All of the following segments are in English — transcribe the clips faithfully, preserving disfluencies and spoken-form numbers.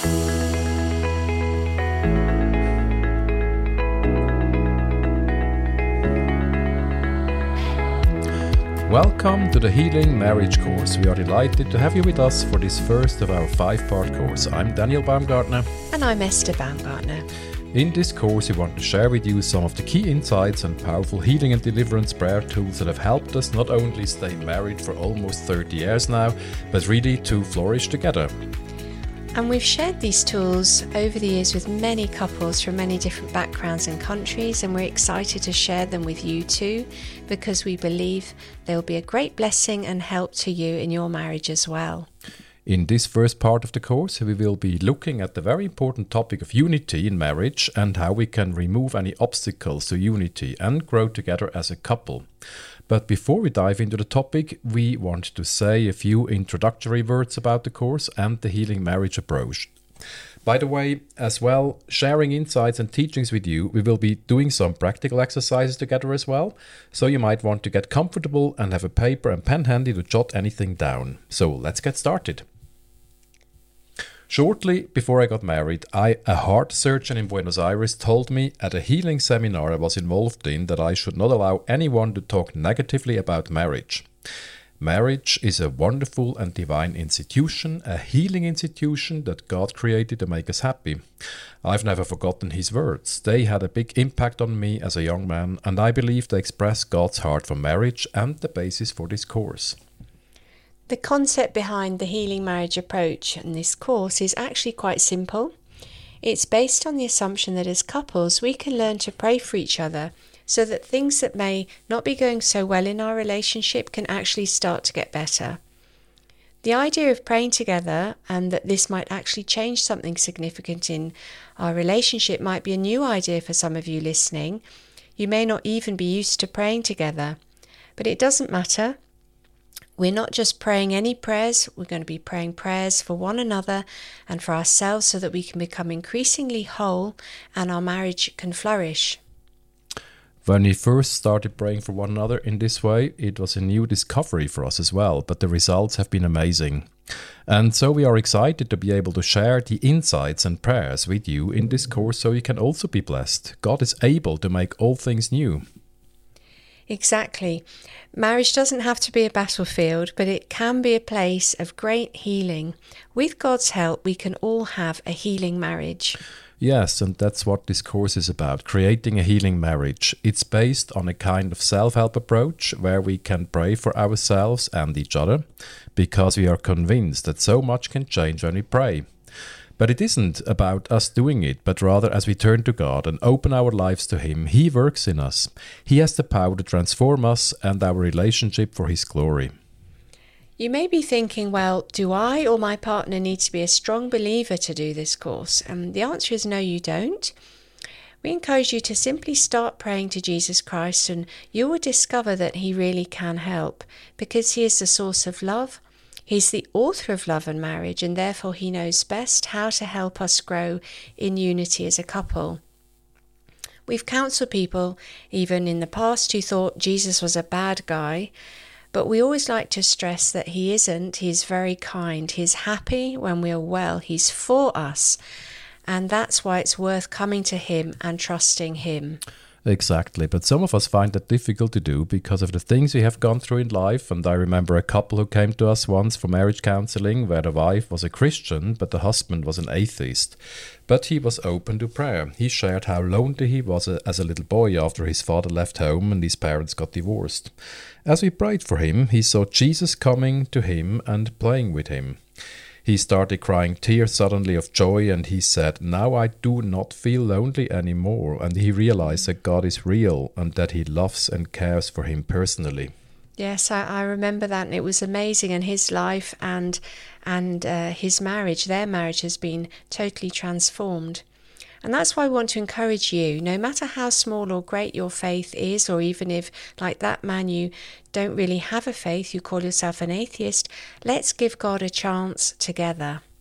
Welcome to the Healing Marriage course. We are delighted to have you with us for this first of our five-part course. I'm Daniel Baumgartner. And I'm Esther Baumgartner. In this course, we want to share with you some of the key insights and powerful healing and deliverance prayer tools that have helped us not only stay married for almost thirty years now, but really to flourish together. And we've shared these tools over the years with many couples from many different backgrounds and countries, and we're excited to share them with you too, because we believe they'll be a great blessing and help to you in your marriage as well. In this first part of the course, we will be looking at the very important topic of unity in marriage and how we can remove any obstacles to unity and grow together as a couple. But before we dive into the topic, we want to say a few introductory words about the course and the healing marriage approach. By the way, as well, sharing insights and teachings with you, we will be doing some practical exercises together as well. So you might want to get comfortable and have a paper and pen handy to jot anything down. So let's get started. Shortly before I got married, I, a heart surgeon in Buenos Aires, told me at a healing seminar I was involved in that I should not allow anyone to talk negatively about marriage. Marriage is a wonderful and divine institution, a healing institution that God created to make us happy. I've never forgotten his words. They had a big impact on me as a young man, and I believe they express God's heart for marriage and the basis for this course. The concept behind the healing marriage approach in this course is actually quite simple. It's based on the assumption that as couples we can learn to pray for each other so that things that may not be going so well in our relationship can actually start to get better. The idea of praying together and that this might actually change something significant in our relationship might be a new idea for some of you listening. You may not even be used to praying together, but it doesn't matter. We're not just praying any prayers, we're going to be praying prayers for one another and for ourselves so that we can become increasingly whole and our marriage can flourish. When we first started praying for one another in this way, it was a new discovery for us as well, but the results have been amazing. And so we are excited to be able to share the insights and prayers with you in this course so you can also be blessed. God is able to make all things new. Exactly. Marriage doesn't have to be a battlefield, but it can be a place of great healing. With God's help, we can all have a healing marriage. Yes, and that's what this course is about, creating a healing marriage. It's based on a kind of self-help approach where we can pray for ourselves and each other because we are convinced that so much can change when we pray. But it isn't about us doing it, but rather as we turn to God and open our lives to Him, He works in us. He has the power to transform us and our relationship for His glory. You may be thinking, well, do I or my partner need to be a strong believer to do this course? And the answer is no, you don't. We encourage you to simply start praying to Jesus Christ and you will discover that He really can help because He is the source of love. He's the author of love and marriage, and therefore He knows best how to help us grow in unity as a couple. We've counseled people, even in the past, who thought Jesus was a bad guy, but we always like to stress that He isn't. He's very kind. He's happy when we are well. He's for us, and that's why it's worth coming to Him and trusting Him. Exactly, but some of us find that difficult to do because of the things we have gone through in life. And I remember a couple who came to us once for marriage counseling where the wife was a Christian but the husband was an atheist. But he was open to prayer. He shared how lonely he was as a little boy after his father left home and his parents got divorced. As we prayed for him, he saw Jesus coming to him and playing with him. He started crying tears suddenly of joy and he said, "Now I do not feel lonely anymore." And he realized that God is real and that He loves and cares for him personally. Yes, I, I remember that, and it was amazing. And his life and and uh, his marriage, their marriage has been totally transformed. And that's why I want to encourage you, no matter how small or great your faith is, or even if, like that man, you don't really have a faith, you call yourself an atheist, let's give God a chance together.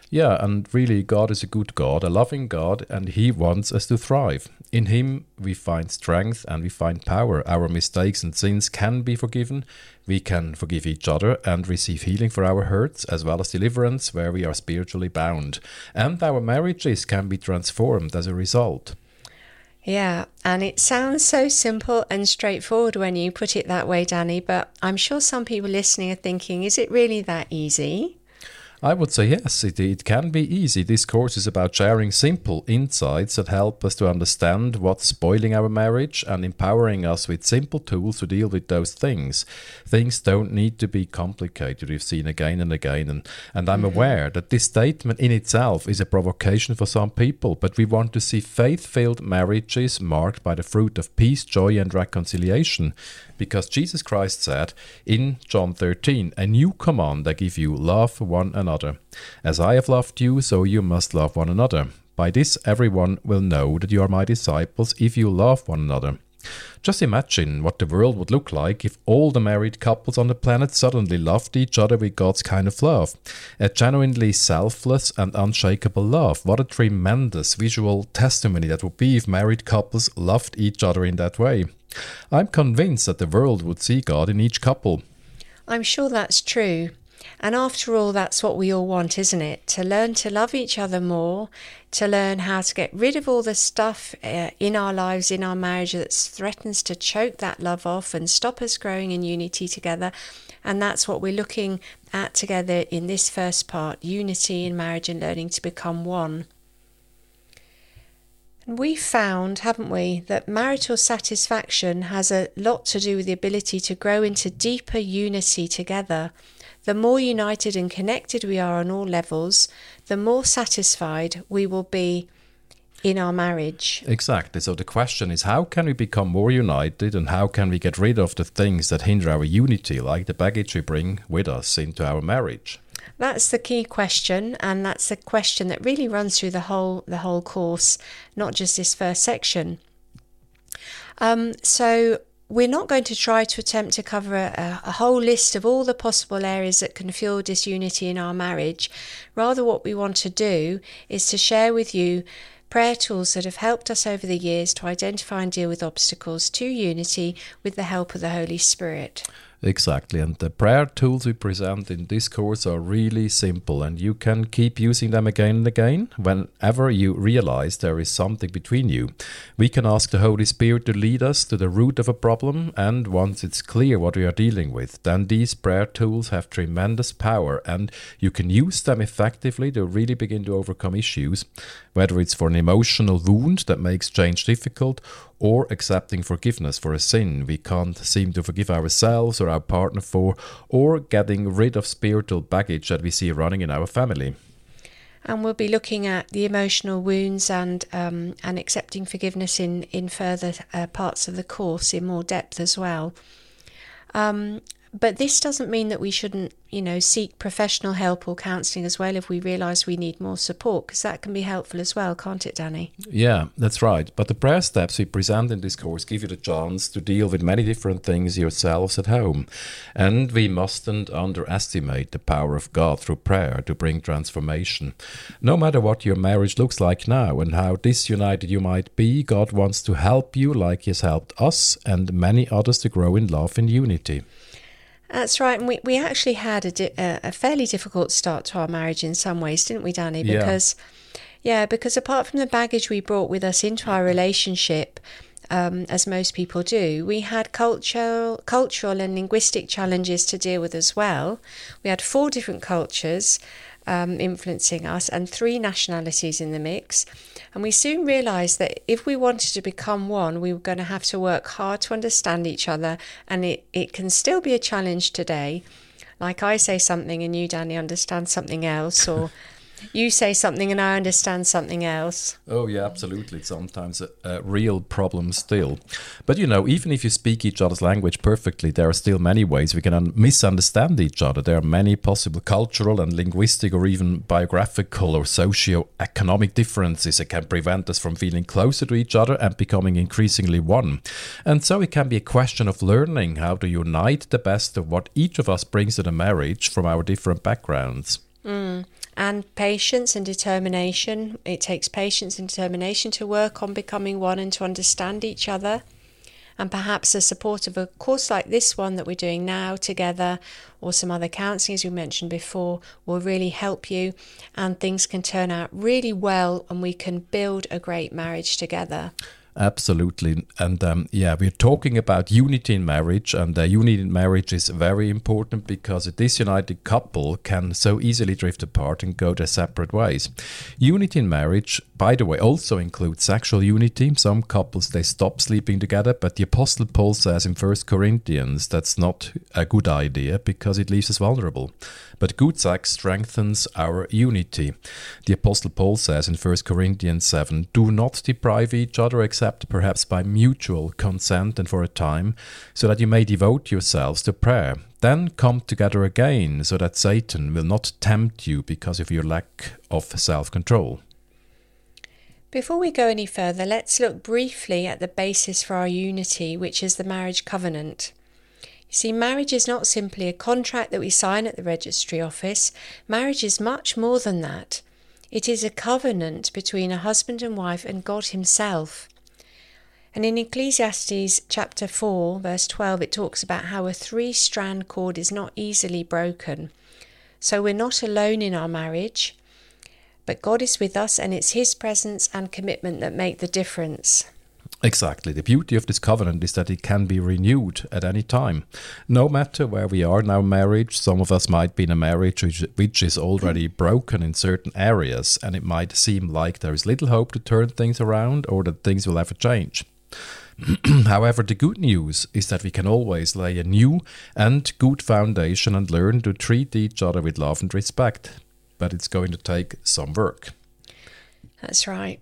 Yeah, and really, God is a good God, a loving God, and He wants us to thrive. In Him, we find strength and we find power. Our mistakes and sins can be forgiven. We can forgive each other and receive healing for our hurts, as well as deliverance where we are spiritually bound. And our marriages can be transformed as a result. Yeah, and it sounds so simple and straightforward when you put it that way, Danny, but I'm sure some people listening are thinking, is it really that easy? I would say yes, it, it can be easy. This course is about sharing simple insights that help us to understand what's spoiling our marriage and empowering us with simple tools to deal with those things. Things don't need to be complicated, we've seen again and again. And, and I'm mm-hmm. aware that this statement in itself is a provocation for some people, but we want to see faith-filled marriages marked by the fruit of peace, joy and reconciliation. Because Jesus Christ said in John thirteen, "A new command I give you, love one another. As I have loved you, so you must love one another. By this everyone will know that you are my disciples if you love one another." Just imagine what the world would look like if all the married couples on the planet suddenly loved each other with God's kind of love. A genuinely selfless and unshakable love. What a tremendous visual testimony that would be if married couples loved each other in that way. I'm convinced that the world would see God in each couple. I'm sure that's true. And after all, that's what we all want, isn't it? To learn to love each other more, to learn how to get rid of all the stuff uh, in our lives, in our marriage that threatens to choke that love off and stop us growing in unity together. And that's what we're looking at together in this first part, unity in marriage and learning to become one. And we found, haven't we, that marital satisfaction has a lot to do with the ability to grow into deeper unity together. The more united and connected we are on all levels, the more satisfied we will be in our marriage. Exactly. So the question is, how can we become more united and how can we get rid of the things that hinder our unity, like the baggage we bring with us into our marriage? That's the key question, and that's a question that really runs through the whole the whole course, not just this first section. Um, so we're not going to try to attempt to cover a, a whole list of all the possible areas that can fuel disunity in our marriage. Rather, what we want to do is to share with you prayer tools that have helped us over the years to identify and deal with obstacles to unity with the help of the Holy Spirit. Exactly, and the prayer tools we present in this course are really simple, and you can keep using them again and again whenever you realize there is something between you. We can ask the Holy Spirit to lead us to the root of a problem, and once it's clear what we are dealing with, then these prayer tools have tremendous power, and you can use them effectively to really begin to overcome issues, whether it's for an emotional wound that makes change difficult, or accepting forgiveness for a sin we can't seem to forgive ourselves or our partner for, or getting rid of spiritual baggage that we see running in our family. And we'll be looking at the emotional wounds and um, and accepting forgiveness in, in further uh, parts of the course in more depth as well. Um, but this doesn't mean that we shouldn't, you know, seek professional help or counselling as well if we realise we need more support, because that can be helpful as well, can't it, Danny? Yeah, that's right. But the prayer steps we present in this course give you the chance to deal with many different things yourselves at home. And we mustn't underestimate the power of God through prayer to bring transformation. No matter what your marriage looks like now and how disunited you might be, God wants to help you like He has helped us and many others to grow in love and unity. That's right, and we, we actually had a, di- a fairly difficult start to our marriage in some ways, didn't we, Danny? Because, yeah, yeah because apart from the baggage we brought with us into our relationship, um, as most people do, we had cultural, cultural and linguistic challenges to deal with as well. We had four different cultures um, influencing us and three nationalities in the mix. And we soon realised that if we wanted to become one, we were going to have to work hard to understand each other. And it, it can still be a challenge today. Like I say something and you, Danny, understand something else, or you say something and I understand something else. Oh, yeah, absolutely. It's sometimes a, a real problem still. But, you know, even if you speak each other's language perfectly, there are still many ways we can un- misunderstand each other. There are many possible cultural and linguistic or even biographical or socio-economic differences that can prevent us from feeling closer to each other and becoming increasingly one. And so it can be a question of learning how to unite the best of what each of us brings to the marriage from our different backgrounds. Mm. And patience and determination. It takes patience and determination to work on becoming one and to understand each other. And perhaps the support of a course like this one that we're doing now together, or some other counselling, as we mentioned before, will really help you, and things can turn out really well and we can build a great marriage together. Absolutely. And um, yeah, we're talking about unity in marriage, and uh, unity in marriage is very important because a disunited couple can so easily drift apart and go their separate ways. Unity in marriage, by the way, also includes sexual unity. Some couples, they stop sleeping together, but the Apostle Paul says in First Corinthians that's not a good idea because it leaves us vulnerable. But good sex strengthens our unity. The Apostle Paul says in First Corinthians seven, do not deprive each other except perhaps by mutual consent and for a time, so that you may devote yourselves to prayer. Then come together again, so that Satan will not tempt you because of your lack of self-control. Before we go any further, let's look briefly at the basis for our unity, which is the marriage covenant. You see, marriage is not simply a contract that we sign at the registry office. Marriage is much more than that. It is a covenant between a husband and wife and God himself. And in Ecclesiastes chapter four, verse twelve, it talks about how a three-strand cord is not easily broken. So we're not alone in our marriage, but God is with us, and it's his presence and commitment that make the difference. Exactly. The beauty of this covenant is that it can be renewed at any time. No matter where we are in our marriage, some of us might be in a marriage which, which is already broken in certain areas, and it might seem like there is little hope to turn things around or that things will ever change. However, the good news is that we can always lay a new and good foundation and learn to treat each other with love and respect. But it's going to take some work. That's right.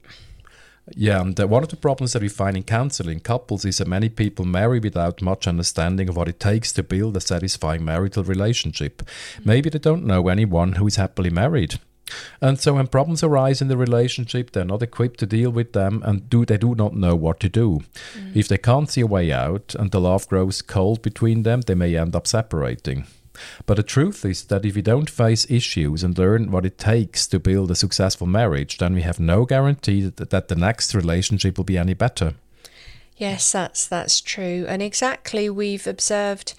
Yeah, and uh, one of the problems that we find in counseling couples is that many people marry without much understanding of what it takes to build a satisfying marital relationship. Maybe they don't know anyone who is happily married. And so when problems arise in the relationship, they're not equipped to deal with them, and do they do not know what to do. Mm. If they can't see a way out and the love grows cold between them, they may end up separating. But the truth is that if we don't face issues and learn what it takes to build a successful marriage, then we have no guarantee that, that the next relationship will be any better. Yes, that's that's true. And exactly, we've observed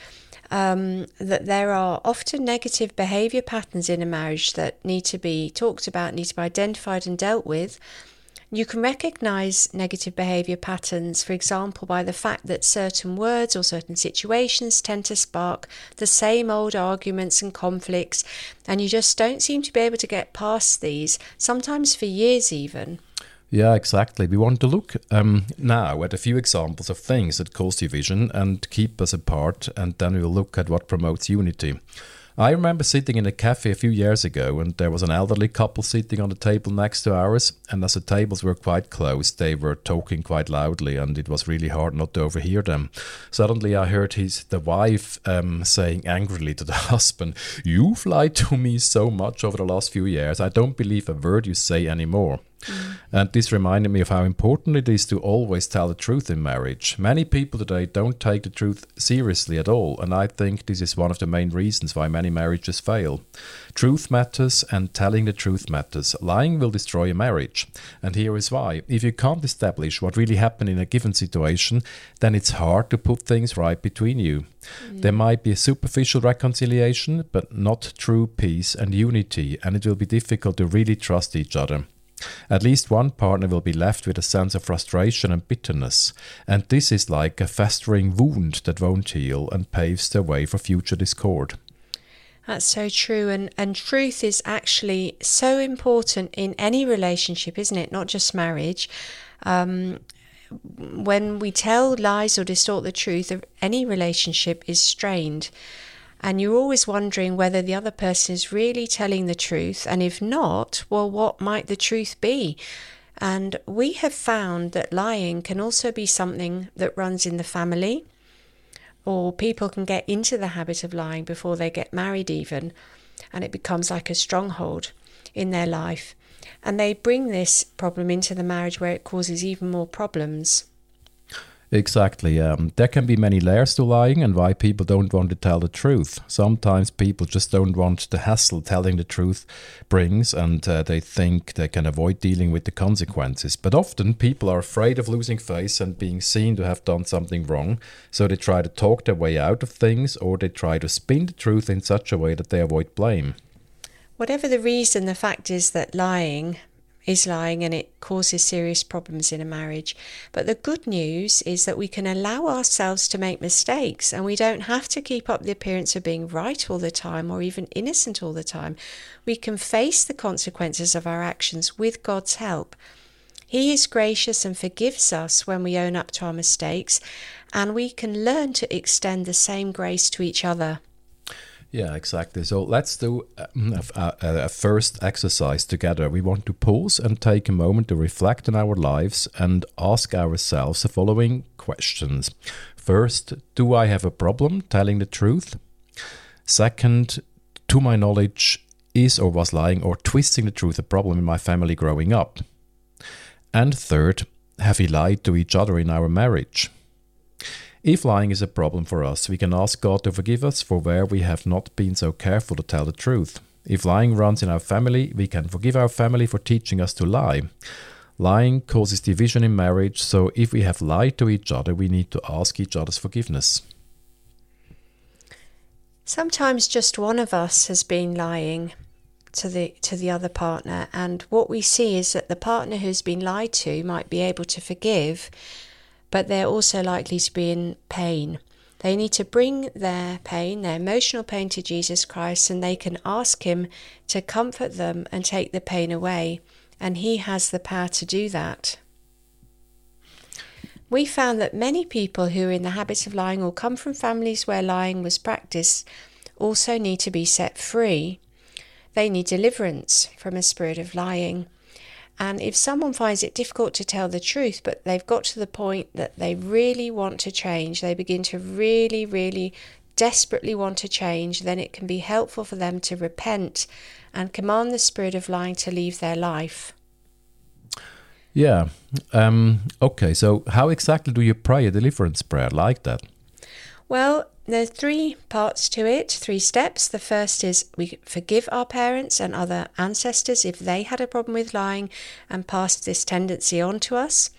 um, that there are often negative behaviour patterns in a marriage that need to be talked about, need to be identified and dealt with. You can recognise negative behaviour patterns, for example, by the fact that certain words or certain situations tend to spark the same old arguments and conflicts, and you just don't seem to be able to get past these, sometimes for years even. Yeah, exactly. We want to look um, now at a few examples of things that cause division and keep us apart, and then we'll look at what promotes unity. I remember sitting in a cafe a few years ago, and there was an elderly couple sitting on the table next to ours, and as the tables were quite close, they were talking quite loudly, and it was really hard not to overhear them. Suddenly I heard his the wife um, saying angrily to the husband, "You've lied to me so much over the last few years, I don't believe a word you say anymore." Mm. And this reminded me of how important it is to always tell the truth in marriage. Many people today don't take the truth seriously at all, and I think this is one of the main reasons why many marriages fail. Truth matters, and telling the truth matters. Lying will destroy a marriage, and here is why. If you can't establish what really happened in a given situation, then it's hard to put things right between you. Mm. There might be a superficial reconciliation, but not true peace and unity, and it will be difficult to really trust each other. At least one partner will be left with a sense of frustration and bitterness, and this is like a festering wound that won't heal and paves the way for future discord. That's so true, and, and truth is actually so important in any relationship, isn't it? Not just marriage. Um, when we tell lies or distort the truth, any relationship is strained. And you're always wondering whether the other person is really telling the truth. And if not, well, what might the truth be? And we have found that lying can also be something that runs in the family, or people can get into the habit of lying before they get married even, and it becomes like a stronghold in their life. And they bring this problem into the marriage where it causes even more problems. Exactly. Um, there can be many layers to lying and why people don't want to tell the truth. Sometimes people just don't want the hassle telling the truth brings, and uh, they think they can avoid dealing with the consequences. But often people are afraid of losing face and being seen to have done something wrong, so they try to talk their way out of things, or they try to spin the truth in such a way that they avoid blame. Whatever the reason, the fact is that lying is lying and it causes serious problems in a marriage. But the good news is that we can allow ourselves to make mistakes, and we don't have to keep up the appearance of being right all the time or even innocent all the time. We can face the consequences of our actions with God's help. He is gracious and forgives us when we own up to our mistakes, and we can learn to extend the same grace to each other. Yeah, exactly. So let's do a, a, a first exercise together. We want to pause and take a moment to reflect on our lives and ask ourselves the following questions. First, do I have a problem telling the truth? Second, to my knowledge, is or was lying or twisting the truth a problem in my family growing up? And third, have we lied to each other in our marriage? If lying is a problem for us, we can ask God to forgive us for where we have not been so careful to tell the truth. If lying runs in our family, we can forgive our family for teaching us to lie. Lying causes division in marriage, so if we have lied to each other, we need to ask each other's forgiveness. Sometimes just one of us has been lying to the to the other partner, and what we see is that the partner who's been lied to might be able to forgive, but they're also likely to be in pain. They need to bring their pain, their emotional pain, to Jesus Christ, and they can ask him to comfort them and take the pain away, and he has the power to do that. We found that many people who are in the habit of lying or come from families where lying was practiced also need to be set free. They need deliverance from a spirit of lying. And if someone finds it difficult to tell the truth, but they've got to the point that they really want to change, they begin to really, really desperately want to change, then it can be helpful for them to repent and command the spirit of lying to leave their life. Yeah. Um, okay, so how exactly do you pray a deliverance prayer like that? Well, there are three parts to it, three steps. The first is we forgive our parents and other ancestors if they had a problem with lying and passed this tendency on to us.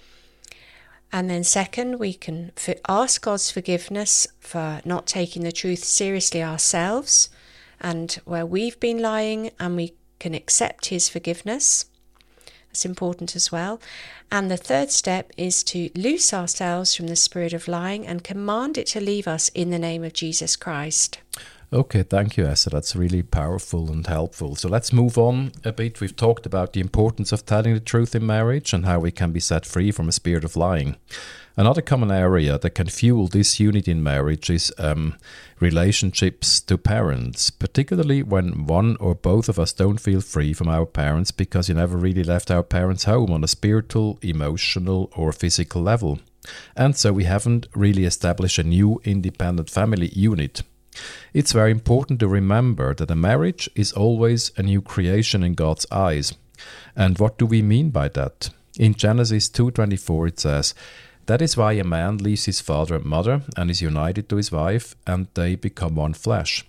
And then second, we can ask God's forgiveness for not taking the truth seriously ourselves and where we've been lying, and we can accept his forgiveness. That's important as well. And the third step is to loose ourselves from the spirit of lying and command it to leave us in the name of Jesus Christ. Okay, thank you, Esther. That's really powerful and helpful. So let's move on a bit. We've talked about the importance of telling the truth in marriage and how we can be set free from a spirit of lying. Another common area that can fuel disunity in marriage is um, relationships to parents, particularly when one or both of us don't feel free from our parents because you never really left our parents' home on a spiritual, emotional, or physical level. And so we haven't really established a new independent family unit. It's very important to remember that a marriage is always a new creation in God's eyes. And what do we mean by that? In Genesis two twenty-four it says, "That is why a man leaves his father and mother and is united to his wife, and they become one flesh."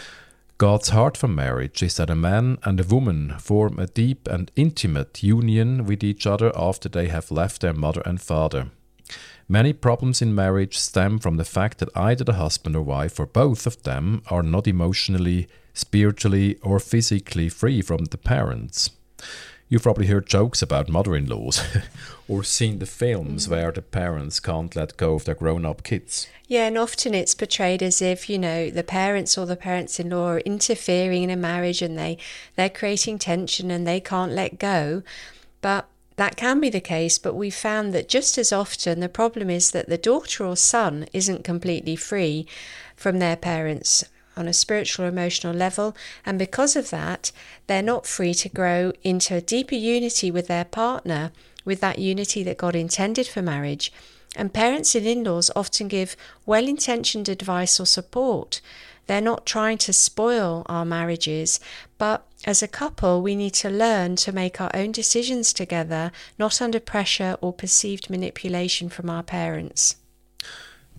God's heart for marriage is that a man and a woman form a deep and intimate union with each other after they have left their mother and father. Many problems in marriage stem from the fact that either the husband or wife or both of them are not emotionally, spiritually, or physically free from the parents. You've probably heard jokes about mother-in-laws or seen the films where the parents can't let go of their grown-up kids. Yeah, and often it's portrayed as if, you know, the parents or the parents-in-law are interfering in a marriage and they, they're creating tension and they can't let go. But that can be the case, but we found that just as often the problem is that the daughter or son isn't completely free from their parents on a spiritual or emotional level, and because of that, they're not free to grow into a deeper unity with their partner, with that unity that God intended for marriage. And parents and in-laws often give well-intentioned advice or support. They're not trying to spoil our marriages, but as a couple, we need to learn to make our own decisions together, not under pressure or perceived manipulation from our parents.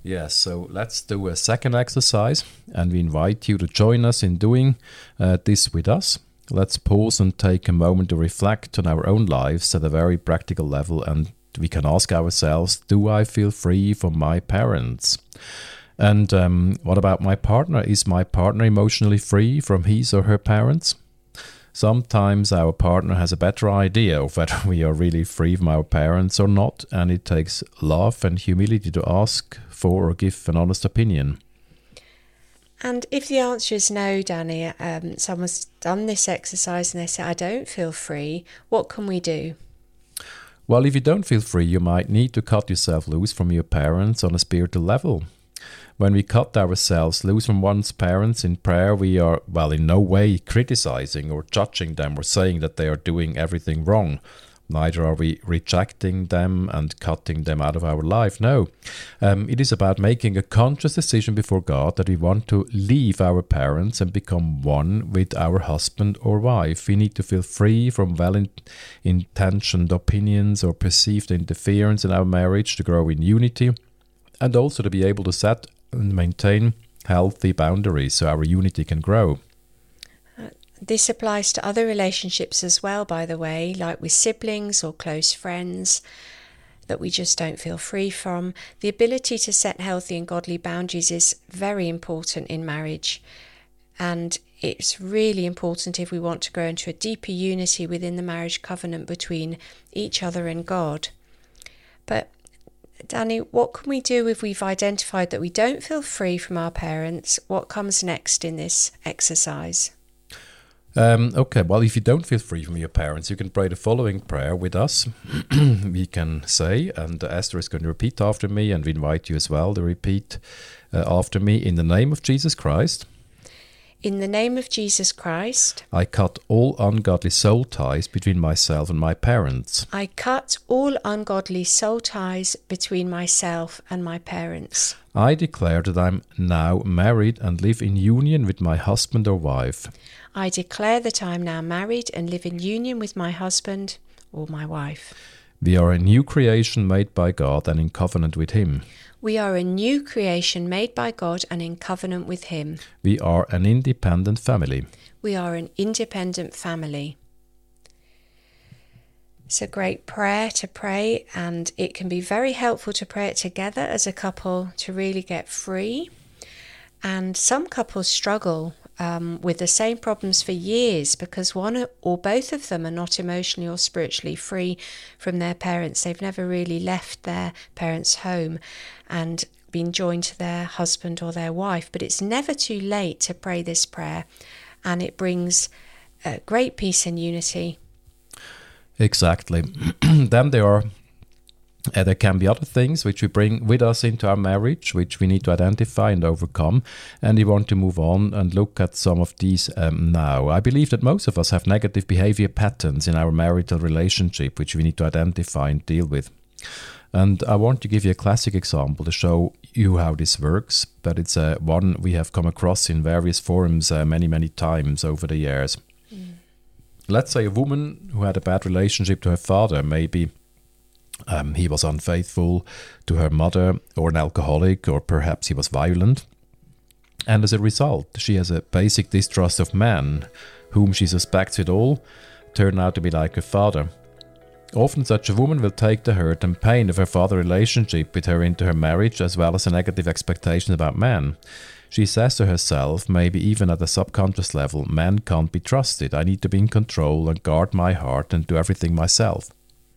Yes, so let's do a second exercise, and we invite you to join us in doing uh, this with us. Let's pause and take a moment to reflect on our own lives at a very practical level, and we can ask ourselves, do I feel free from my parents? And um, what about my partner? Is my partner emotionally free from his or her parents? Sometimes our partner has a better idea of whether we are really free from our parents or not, and it takes love and humility to ask for or give an honest opinion. And if the answer is no, Danny, um, someone's done this exercise and they say, I don't feel free, what can we do? Well, if you don't feel free, you might need to cut yourself loose from your parents on a spiritual level. When we cut ourselves loose from one's parents in prayer, we are, well, in no way criticizing or judging them or saying that they are doing everything wrong. Neither are we rejecting them and cutting them out of our life. No, um, it is about making a conscious decision before God that we want to leave our parents and become one with our husband or wife. We need to feel free from well-intentioned opinions or perceived interference in our marriage to grow in unity, and also to be able to set and maintain healthy boundaries so our unity can grow. Uh, this applies to other relationships as well, by the way, like with siblings or close friends that we just don't feel free from. The ability to set healthy and godly boundaries is very important in marriage, and it's really important if we want to grow into a deeper unity within the marriage covenant between each other and God. But Danny, what can we do if we've identified that we don't feel free from our parents? What comes next in this exercise? Um, okay, well, if you don't feel free from your parents, you can pray the following prayer with us. We can say, and Esther is going to repeat after me, and we invite you as well to repeat uh, after me. In the name of Jesus Christ. In the name of Jesus Christ, I cut all ungodly soul ties between myself and my parents. I cut all ungodly soul ties between myself and my parents. I declare that I'm now married and live in union with my husband or wife. I declare that I am now married and live in union with my husband or my wife. We are a new creation made by God and in covenant with Him. We are a new creation made by God and in covenant with Him. We are an independent family. We are an independent family. It's a great prayer to pray, and it can be very helpful to pray it together as a couple to really get free. And some couples struggle um, with the same problems for years because one or both of them are not emotionally or spiritually free from their parents. They've never really left their parents' home and been joined to their husband or their wife. But it's never too late to pray this prayer, and it brings uh, great peace and unity. Exactly. Then there are Uh, there can be other things which we bring with us into our marriage, which we need to identify and overcome. And we want to move on and look at some of these um, now. I believe that most of us have negative behavior patterns in our marital relationship, which we need to identify and deal with. And I want to give you a classic example to show you how this works, but it's uh, one we have come across in various forums uh, many, many times over the years. Mm. Let's say a woman who had a bad relationship to her father, maybe Um, he was unfaithful to her mother, or an alcoholic, or perhaps he was violent. And as a result, she has a basic distrust of men, whom she suspects it all turn out to be like her father. Often such a woman will take the hurt and pain of her father relationship with her into her marriage, as well as a negative expectation about men. She says to herself, maybe even at a subconscious level, men can't be trusted. I need to be in control and guard my heart and do everything myself.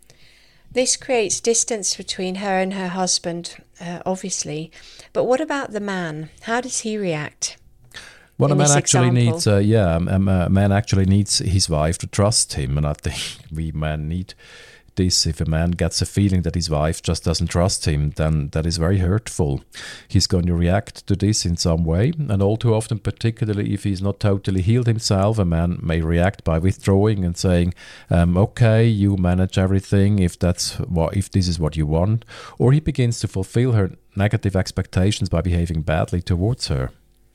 This creates distance between her and her husband, uh, obviously. But what about the man? How does he react? Well, a man actually example? needs, uh, yeah, a man actually needs his wife to trust him, and I think we men need this. If a man gets a feeling that his wife just doesn't trust him, then that is very hurtful. He's going to react to this in some way, and all too often, particularly if he's not totally healed himself, a man may react by withdrawing and saying, um, "Okay, you manage everything if that's what, if this is what you want," or he begins to fulfill her negative expectations by behaving badly towards her.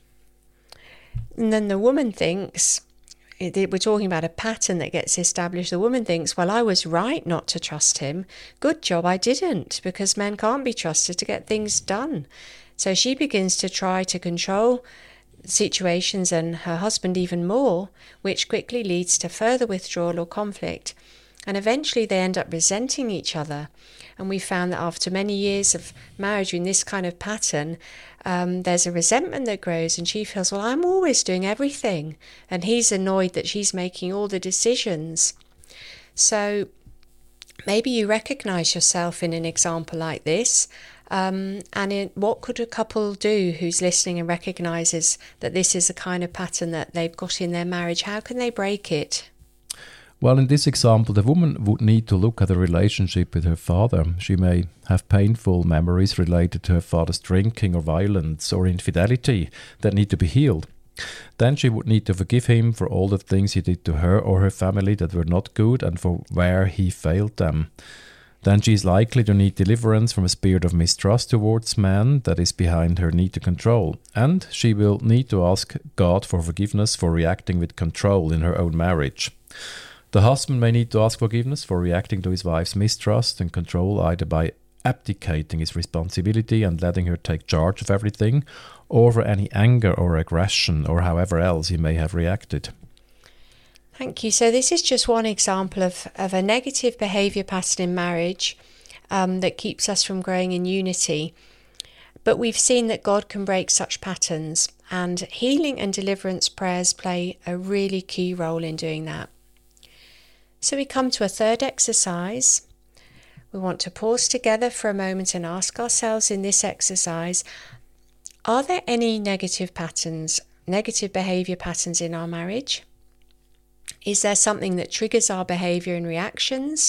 And then the woman thinks, we're talking about a pattern that gets established. The woman thinks, well, I was right not to trust him. Good job I didn't, because men can't be trusted to get things done. So she begins to try to control situations and her husband even more, which quickly leads to further withdrawal or conflict. And eventually they end up resenting each other. And we found that after many years of marriage in this kind of pattern, um, there's a resentment that grows, and she feels, well, I'm always doing everything. And he's annoyed that she's making all the decisions. So maybe you recognize yourself in an example like this. Um, and in, what could a couple do who's listening and recognizes that this is a kind of pattern that they've got in their marriage? How can they break it? Well, in this example, the woman would need to look at the relationship with her father. She may have painful memories related to her father's drinking or violence or infidelity that need to be healed. Then she would need to forgive him for all the things he did to her or her family that were not good and for where he failed them. Then she is likely to need deliverance from a spirit of mistrust towards man that is behind her need to control. And she will need to ask God for forgiveness for reacting with control in her own marriage. The husband may need to ask forgiveness for reacting to his wife's mistrust and control, either by abdicating his responsibility and letting her take charge of everything, or for any anger or aggression, or however else he may have reacted. Thank you. So this is just one example of, of a negative behaviour pattern in marriage um, that keeps us from growing in unity. But we've seen that God can break such patterns, and healing and deliverance prayers play a really key role in doing that. So we come to a third exercise. We want to pause together for a moment and ask ourselves in this exercise, are there any negative patterns, negative behaviour patterns in our marriage? Is there something that triggers our behaviour and reactions?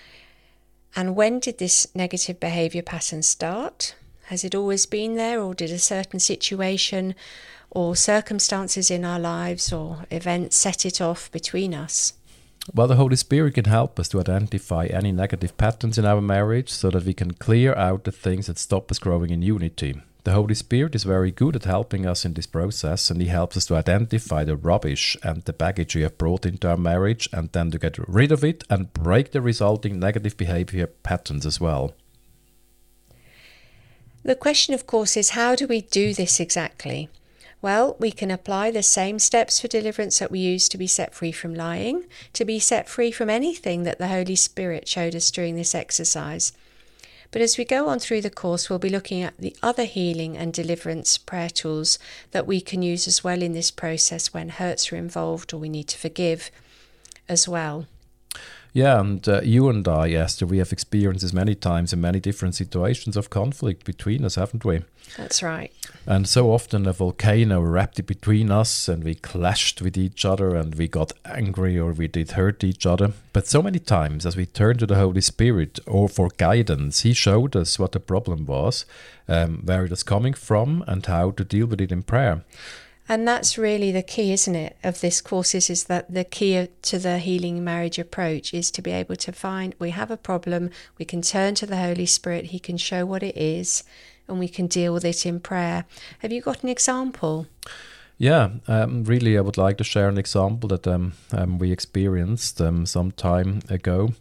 And when did this negative behaviour pattern start? Has it always been there, or did a certain situation or circumstances in our lives or events set it off between us? Well, the Holy Spirit can help us to identify any negative patterns in our marriage so that we can clear out the things that stop us growing in unity. The Holy Spirit is very good at helping us in this process, and He helps us to identify the rubbish and the baggage we have brought into our marriage, and then to get rid of it and break the resulting negative behavior patterns as well. The question, of course, is how do we do this exactly? Well, we can apply the same steps for deliverance that we use to be set free from lying, to be set free from anything that the Holy Spirit showed us during this exercise. But as we go on through the course, we'll be looking at the other healing and deliverance prayer tools that we can use as well in this process when hurts are involved or we need to forgive as well. Yeah, and uh, you and I, Esther, we have experienced this many times in many different situations of conflict between us, haven't we? That's right. And so often a volcano erupted between us and we clashed with each other and we got angry or we did hurt each other. But so many times as we turned to the Holy Spirit or for guidance, He showed us what the problem was, um, where it was coming from and how to deal with it in prayer. And that's really the key, isn't it, of this course is, is that the key to the healing marriage approach is to be able to find we have a problem, we can turn to the Holy Spirit, He can show what it is, and we can deal with it in prayer. Have you got an example? Yeah, um, really I would like to share an example that um, um, we experienced um, some time ago.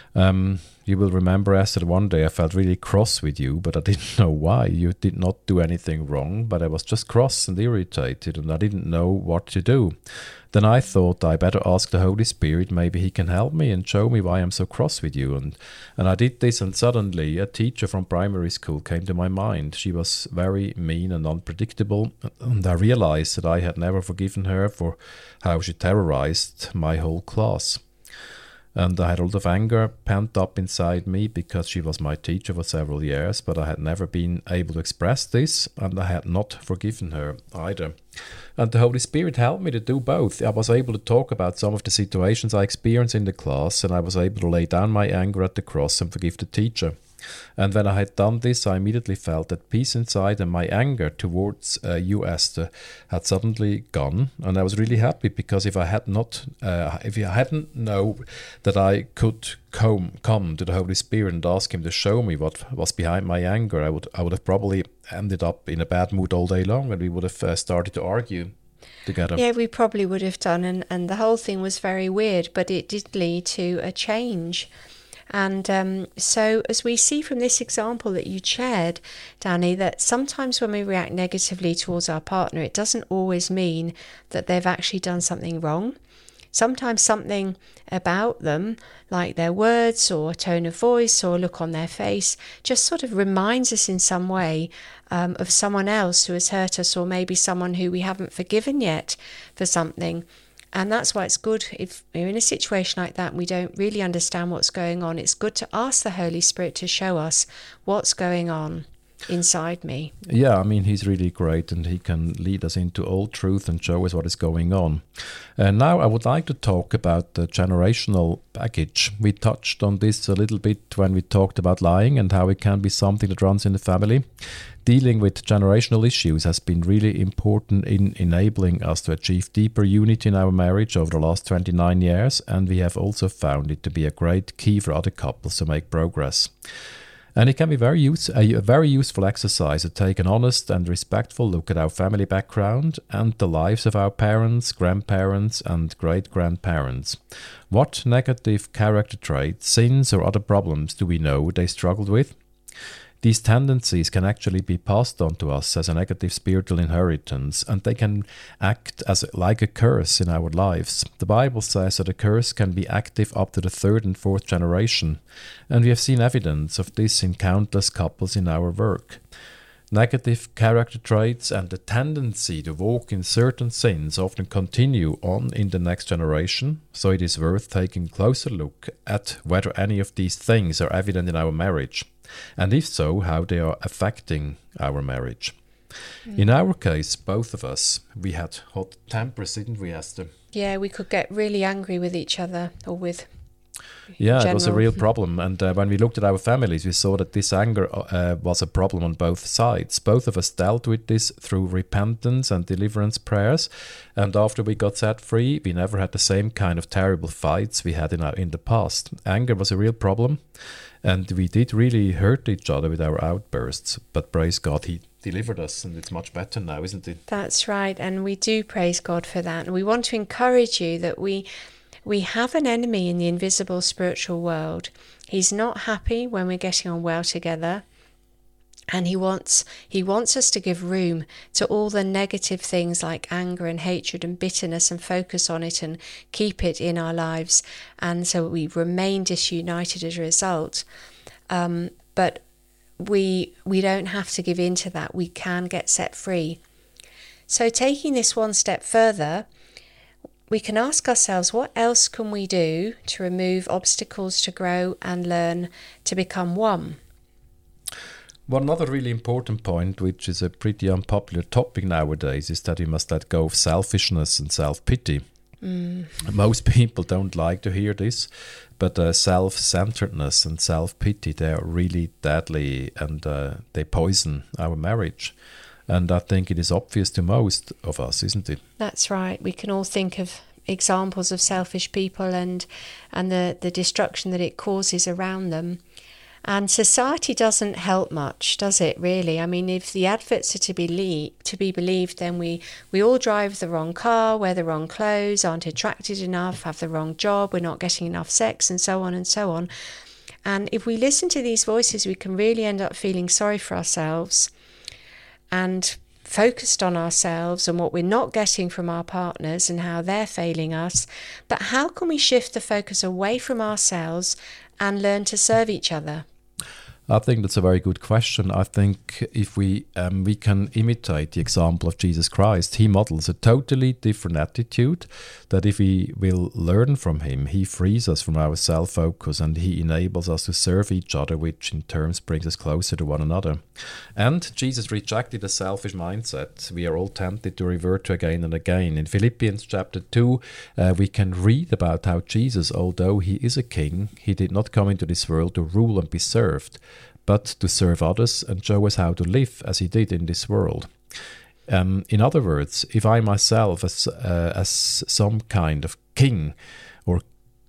Um, you will remember, Esther, one day I felt really cross with you, but I didn't know why. You did not do anything wrong, but I was just cross and irritated and I didn't know what to do. Then I thought I better ask the Holy Spirit, maybe He can help me and show me why I'm so cross with you. And, and I did this, and suddenly a teacher from primary school came to my mind. She was very mean and unpredictable, and I realized that I had never forgiven her for how she terrorized my whole class. And I had a lot of anger pent up inside me because she was my teacher for several years, but I had never been able to express this, and I had not forgiven her either. And the Holy Spirit helped me to do both. I was able to talk about some of the situations I experienced in the class, and I was able to lay down my anger at the cross and forgive the teacher. And when I had done this, I immediately felt that peace inside, and my anger towards uh, you, Esther, had suddenly gone. And I was really happy, because if I had not, uh, if I hadn't known that I could come come to the Holy Spirit and ask Him to show me what was behind my anger, I would I would have probably ended up in a bad mood all day long, and we would have uh, started to argue together. Yeah, we probably would have done, and, and the whole thing was very weird, but it did lead to a change. And um, so as we see from this example that you shared, Danny, that sometimes when we react negatively towards our partner, it doesn't always mean that they've actually done something wrong. Sometimes something about them, like their words or tone of voice or look on their face, just sort of reminds us in some way um, of someone else who has hurt us, or maybe someone who we haven't forgiven yet for something. And that's why it's good, if we're in a situation like that and we don't really understand what's going on, it's good to ask the Holy Spirit to show us what's going on inside me. Yeah, I mean, he's really great, and he can lead us into all truth and show us what is going on. And now I would like to talk about the generational baggage. We touched on this a little bit when we talked about lying and how it can be something that runs in the family. Dealing with generational issues has been really important in enabling us to achieve deeper unity in our marriage over the last twenty-nine years, and we have also found it to be a great key for other couples to make progress. And it can be very use, a, a very useful exercise to take an honest and respectful look at our family background and the lives of our parents, grandparents, and great-grandparents. What negative character traits, sins, or other problems do we know they struggled with? These tendencies can actually be passed on to us as a negative spiritual inheritance, and they can act as like a curse in our lives. The Bible says that a curse can be active up to the third and fourth generation, and we have seen evidence of this in countless couples in our work. Negative character traits and the tendency to walk in certain sins often continue on in the next generation, so it is worth taking a closer look at whether any of these things are evident in our marriage, and if so, how they are affecting our marriage. Mm. In our case, both of us, we had hot tempers, didn't we, Esther? Yeah, we could get really angry with each other, or with Yeah, general. It was a real problem. And uh, when we looked at our families, we saw that this anger uh, was a problem on both sides. Both of us dealt with this through repentance and deliverance prayers. And after we got set free, we never had the same kind of terrible fights we had in our, in the past. Anger was a real problem. And we did really hurt each other with our outbursts. But praise God, he delivered us, and it's much better now, isn't it? That's right. And we do praise God for that. And we want to encourage you that we... We have an enemy in the invisible spiritual world. He's not happy when we're getting on well together. And he wants he wants us to give room to all the negative things like anger and hatred and bitterness, and focus on it and keep it in our lives. And so we remain disunited as a result. Um, but we we don't have to give in to that. We can get set free. So taking this one step further, we can ask ourselves, what else can we do to remove obstacles to grow and learn to become one? One other really important point, which is a pretty unpopular topic nowadays, is that we must let go of selfishness and self-pity. Mm. Most people don't like to hear this, but uh, self-centeredness and self-pity, they are really deadly, and uh, they poison our marriage. And I think it is obvious to most of us, isn't it? That's right. We can all think of examples of selfish people and and the, the destruction that it causes around them. And society doesn't help much, does it, really? I mean, if the adverts are to be le- to be believed, then we, we all drive the wrong car, wear the wrong clothes, aren't attracted enough, have the wrong job, we're not getting enough sex, and so on and so on. And if we listen to these voices, we can really end up feeling sorry for ourselves and focused on ourselves and what we're not getting from our partners and how they're failing us. But how can we shift the focus away from ourselves and learn to serve each other? I think that's a very good question. I think if we um, we can imitate the example of Jesus Christ, he models a totally different attitude that if we will learn from him, he frees us from our self-focus and he enables us to serve each other, which in turn brings us closer to one another. And Jesus rejected a selfish mindset we are all tempted to revert to again and again. In Philippians chapter two, uh, we can read about how Jesus, although he is a king, he did not come into this world to rule and be served, but to serve others and show us how to live as he did in this world. Um, in other words, if I myself, as, uh, as some kind of king or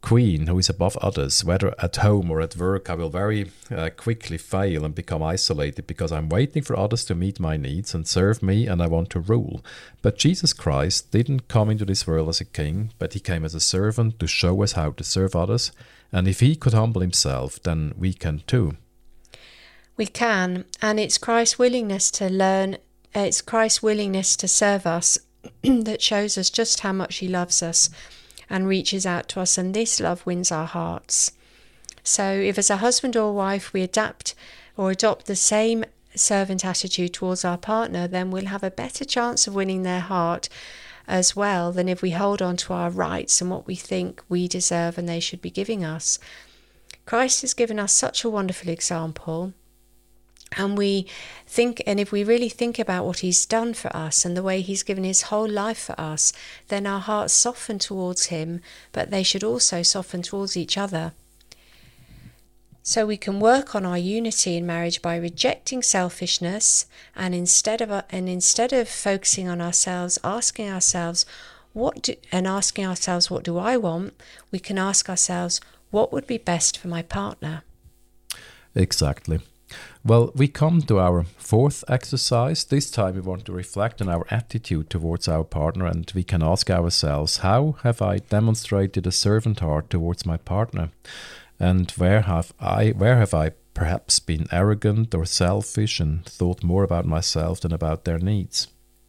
queen who is above others. Whether at home or at work, I will very uh, quickly fail and become isolated because I'm waiting for others to meet my needs and serve me, and I want to rule. But Jesus Christ didn't come into this world as a king, but he came as a servant to show us how to serve others. And if he could humble himself, then we can too. We can, and it's Christ's willingness to learn, it's Christ's willingness to serve us that shows us just how much he loves us and reaches out to us, and this love wins our hearts. So if as a husband or wife we adapt or adopt the same servant attitude towards our partner, then we'll have a better chance of winning their heart as well than if we hold on to our rights and what we think we deserve and they should be giving us. Christ has given us such a wonderful example. And we think, and if we really think about what he's done for us and the way he's given his whole life for us, then our hearts soften towards him, but they should also soften towards each other. So we can work on our unity in marriage by rejecting selfishness, and instead of and instead of focusing on ourselves, asking ourselves what do, and asking ourselves what do I want, we can ask ourselves what would be best for my partner. Exactly. Well, we come to our fourth exercise. This time we want to reflect on our attitude towards our partner, and we can ask ourselves, how have I demonstrated a servant heart towards my partner? And where have I where have I perhaps been arrogant or selfish and thought more about myself than about their needs?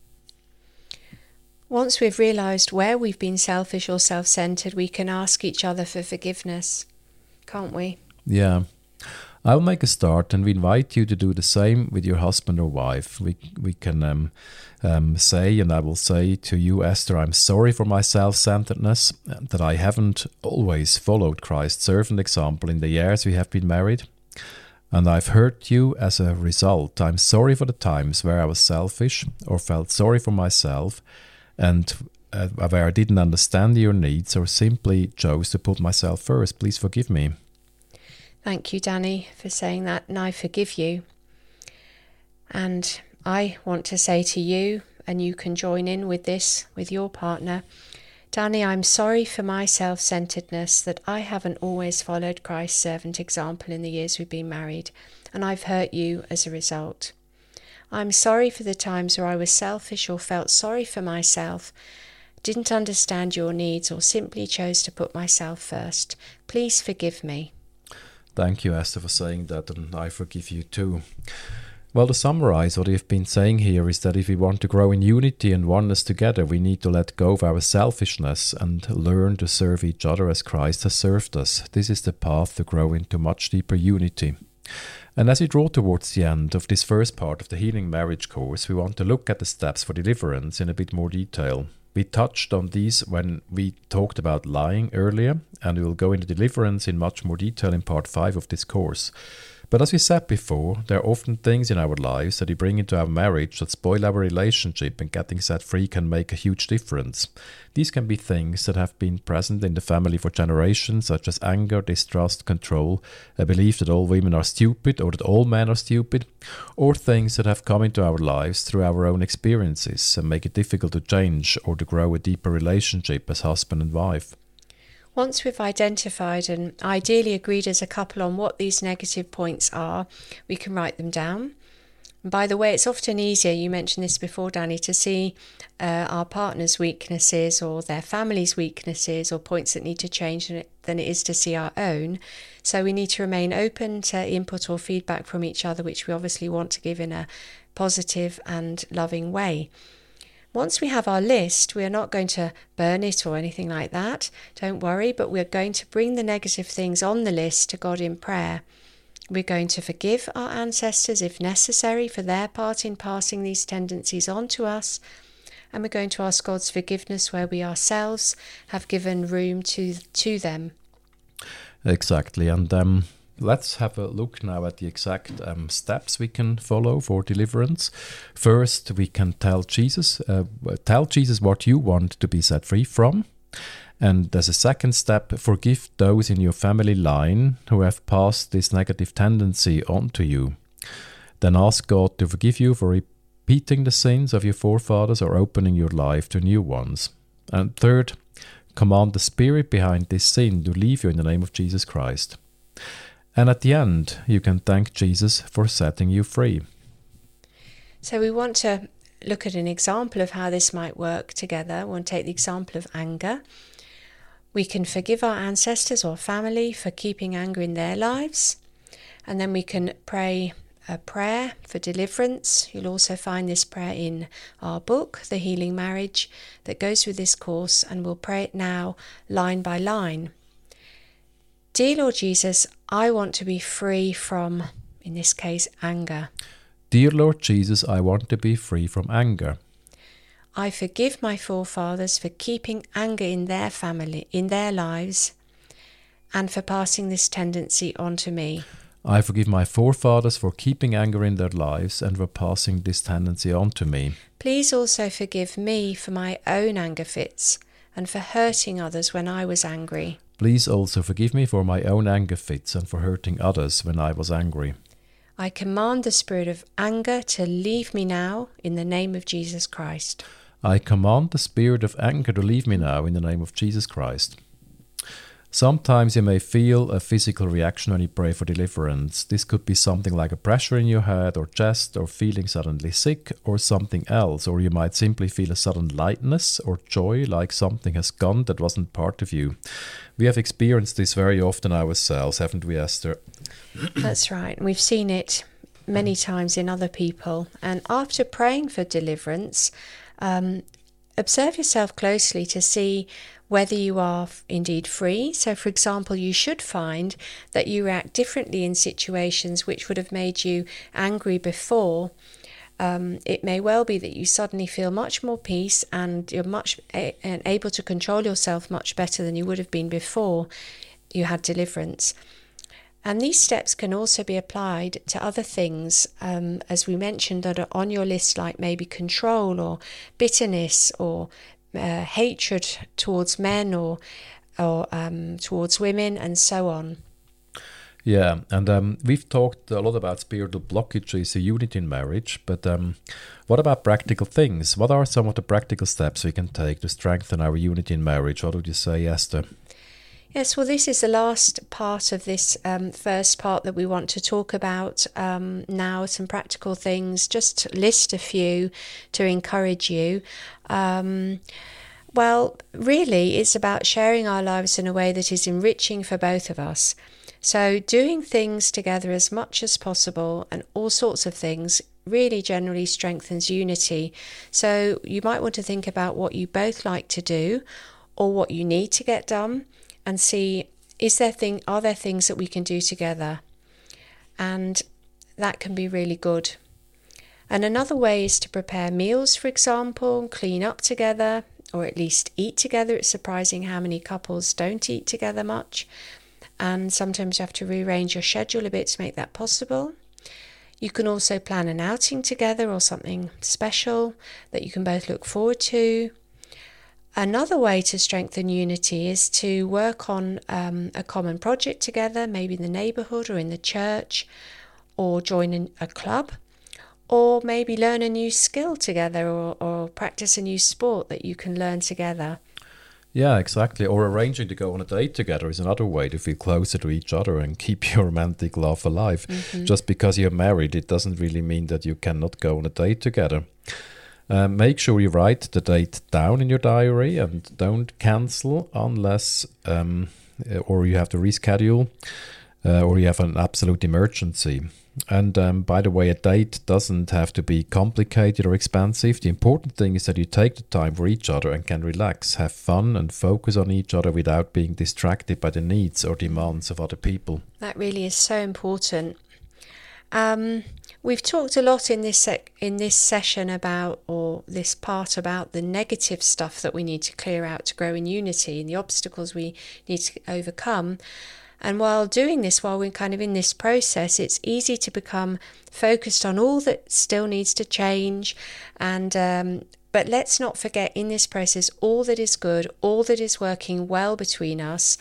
Once we've realised where we've been selfish or self-centred, we can ask each other for forgiveness, can't we? Yeah. I'll make a start, and we invite you to do the same with your husband or wife. We we can um, um, say, and I will say to you, Esther, I'm sorry for my self-centeredness, that I haven't always followed Christ's servant example in the years we have been married. And I've hurt you as a result. I'm sorry for the times where I was selfish or felt sorry for myself, and uh, where I didn't understand your needs or simply chose to put myself first. Please forgive me. Thank you, Danny, for saying that, and I forgive you. And I want to say to you, and you can join in with this with your partner, Danny, I'm sorry for my self-centeredness, that I haven't always followed Christ's servant example in the years we've been married, and I've hurt you as a result. I'm sorry for the times where I was selfish or felt sorry for myself, didn't understand your needs, or simply chose to put myself first. Please forgive me. Thank you, Esther, for saying that, and I forgive you too. Well, to summarize, what we've been saying here is that if we want to grow in unity and oneness together, we need to let go of our selfishness and learn to serve each other as Christ has served us. This is the path to grow into much deeper unity. And as we draw towards the end of this first part of the Healing Marriage course, we want to look at the steps for deliverance in a bit more detail. We touched on these when we talked about lying earlier, and we will go into deliverance in much more detail in part five of this course. But as we said before, there are often things in our lives that we bring into our marriage that spoil our relationship, and getting set free can make a huge difference. These can be things that have been present in the family for generations, such as anger, distrust, control, a belief that all women are stupid or that all men are stupid, or things that have come into our lives through our own experiences and make it difficult to change or to grow a deeper relationship as husband and wife. Once we've identified and ideally agreed as a couple on what these negative points are, we can write them down. And by the way, it's often easier, you mentioned this before, Danny, to see uh, our partner's weaknesses or their family's weaknesses or points that need to change than it is to see our own. So we need to remain open to input or feedback from each other, which we obviously want to give in a positive and loving way. Once we have our list, we are not going to burn it or anything like that. Don't worry, but we're going to bring the negative things on the list to God in prayer. We're going to forgive our ancestors if necessary for their part in passing these tendencies on to us. And we're going to ask God's forgiveness where we ourselves have given room to, to them. Exactly. And um, let's have a look now at the exact um, steps we can follow for deliverance. First, we can tell Jesus, uh, tell Jesus what you want to be set free from. And as a second step, forgive those in your family line who have passed this negative tendency on to you. Then ask God to forgive you for repeating the sins of your forefathers or opening your life to new ones. And third, Command the spirit behind this sin to leave you in the name of Jesus Christ. And at the end, you can thank Jesus for setting you free. So we want to look at an example of how this might work together. We want to take the example of anger. We can forgive our ancestors or family for keeping anger in their lives. And then we can pray a prayer for deliverance. You'll also find this prayer in our book, The Healing Marriage, that goes with this course, and we'll pray it now line by line. Dear Lord Jesus, I want to be free from, in this case, anger. Dear Lord Jesus, I want to be free from anger. I forgive my forefathers for keeping anger in their family, in their lives, and for passing this tendency on to me. I forgive my forefathers for keeping anger in their lives and for passing this tendency on to me. Please also forgive me for my own anger fits and for hurting others when I was angry. Please also forgive me for my own anger fits and for hurting others when I was angry. I command the spirit of anger to leave me now in the name of Jesus Christ. I command the spirit of anger to leave me now in the name of Jesus Christ. Sometimes you may feel a physical reaction when you pray for deliverance. This could be something like a pressure in your head or chest, or feeling suddenly sick, or something else. Or you might simply feel a sudden lightness or joy, like something has gone that wasn't part of you. We have experienced this very often ourselves, haven't we, Esther? That's right. We've seen it many times in other people. And after praying for deliverance, um, observe yourself closely to see whether you are indeed free. So, for example, you should find that you react differently in situations which would have made you angry before. Um, it may well be that you suddenly feel much more peace and you're much a- and able to control yourself much better than you would have been before you had deliverance. And these steps can also be applied to other things, um, as we mentioned, that are on your list, like maybe control or bitterness or Uh, hatred towards men or or um, towards women, and so on. Yeah, and um, we've talked a lot about spiritual blockages, a unity in marriage, but um, what about practical things? What are some of the practical steps we can take to strengthen our unity in marriage? What would you say, Esther? Yes, well, this is the last part of this um, first part that we want to talk about um, now, some practical things, just list a few to encourage you. Um, well, really, it's about sharing our lives in a way that is enriching for both of us. So doing things together as much as possible and all sorts of things really generally strengthens unity. So you might want to think about what you both like to do or what you need to get done, and see, is there thing are there things that we can do together? And that can be really good. And another way is to prepare meals, for example, clean up together, or at least eat together. It's surprising how many couples don't eat together much. And sometimes you have to rearrange your schedule a bit to make that possible. You can also plan an outing together or something special that you can both look forward to. Another way to strengthen unity is to work on um, a common project together, maybe in the neighbourhood or in the church, or join in a club, or maybe learn a new skill together, or, or practice a new sport that you can learn together. Yeah, exactly. Or arranging to go on a date together is another way to feel closer to each other and keep your romantic love alive. Mm-hmm. Just because you're married, it doesn't really mean that you cannot go on a date together. Um, make sure you write the date down in your diary and don't cancel unless, um, or you have to reschedule, uh, or you have an absolute emergency. And um, by the way, a date doesn't have to be complicated or expensive. The important thing is that you take the time for each other and can relax, have fun and focus on each other without being distracted by the needs or demands of other people. That really is so important. Um, we've talked a lot in this sec- in this session about, or this part about, the negative stuff that we need to clear out to grow in unity and the obstacles we need to overcome. And while doing this, while we're kind of in this process, it's easy to become focused on all that still needs to change. And um, but let's not forget in this process all that is good, all that is working well between us.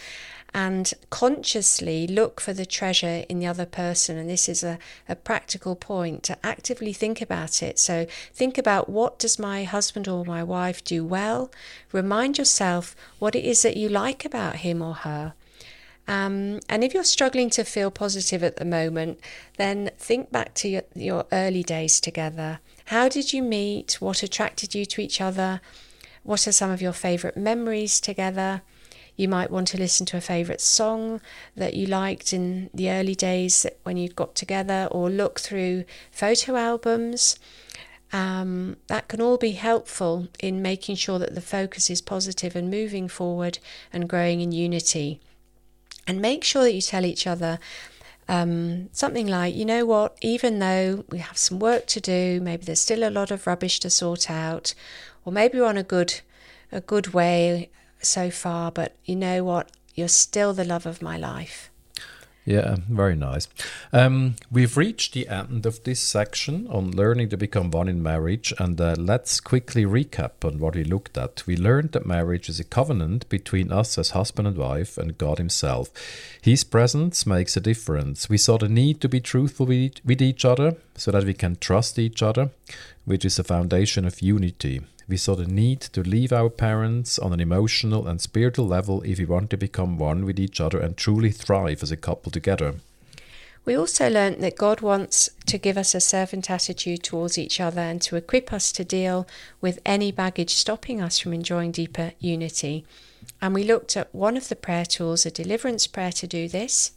and consciously look for the treasure in the other person. And this is a, a practical point to actively think about it. So think about, what does my husband or my wife do well? Remind yourself what it is that you like about him or her. Um, and if you're struggling to feel positive at the moment, then think back to your, your early days together. How did you meet? What attracted you to each other? What are some of your favourite memories together? You might want to listen to a favourite song that you liked in the early days when you got together, or look through photo albums. Um, that can all be helpful in making sure that the focus is positive and moving forward and growing in unity. And make sure that you tell each other um, something like, you know what, even though we have some work to do, maybe there's still a lot of rubbish to sort out, or maybe we're on a good, a good way so far, but you know what, you're still the love of my life. Yeah, very nice. Um, we've reached the end of this section on learning to become one in marriage, and uh, let's quickly recap on what we looked at. We learned that marriage is a covenant between us as husband and wife and God himself. His presence makes a difference. We saw the need to be truthful with, with each other so that we can trust each other, which is the foundation of unity. We saw the need to leave our parents on an emotional and spiritual level if we want to become one with each other and truly thrive as a couple together. We also learnt that God wants to give us a servant attitude towards each other and to equip us to deal with any baggage stopping us from enjoying deeper unity. And we looked at one of the prayer tools, a deliverance prayer, to do this.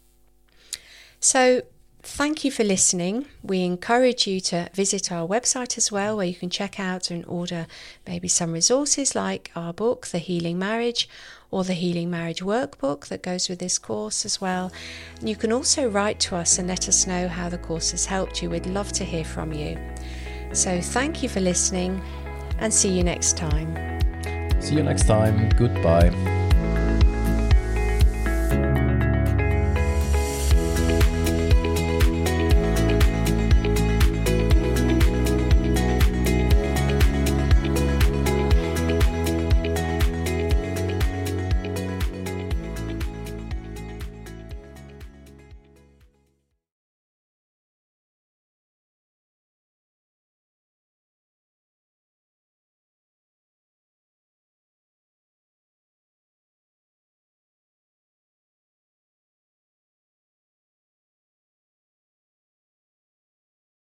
So thank you for listening. We encourage you to visit our website as well, where you can check out and order maybe some resources like our book, The Healing Marriage, or the Healing Marriage Workbook that goes with this course as well. And you can also write to us and let us know how the course has helped you. We'd love to hear from you. So thank you for listening, and see you next time. See you next time. Goodbye.